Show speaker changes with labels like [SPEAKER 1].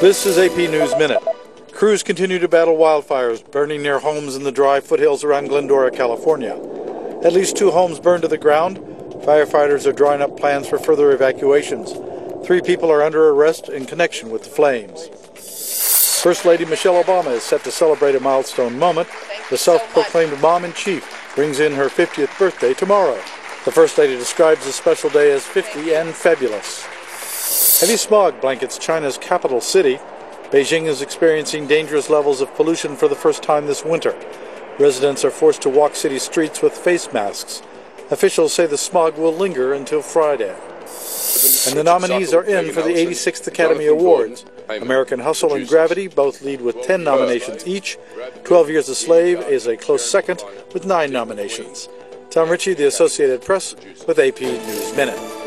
[SPEAKER 1] This is AP News Minute. Crews continue to battle wildfires burning near homes in the dry foothills around Glendora, California. At least 2 homes burned to the ground. Firefighters are drawing up plans for further evacuations. 3 people are under arrest in connection with the flames. First Lady Michelle Obama is set to celebrate a milestone moment. The self-proclaimed mom-in-chief brings in her 50th birthday tomorrow. The First Lady describes the special day as 50 and fabulous. Heavy smog blankets China's capital city. Beijing is experiencing dangerous levels of pollution for the first time this winter. Residents are forced to walk city streets with face masks. Officials say the smog will linger until Friday. And the nominees are in for the 86th Academy Awards. American Hustle and Gravity both lead with 10 nominations each. 12 Years a Slave is a close second with 9 nominations. Tom Ritchie, The Associated Press, with AP News Minute.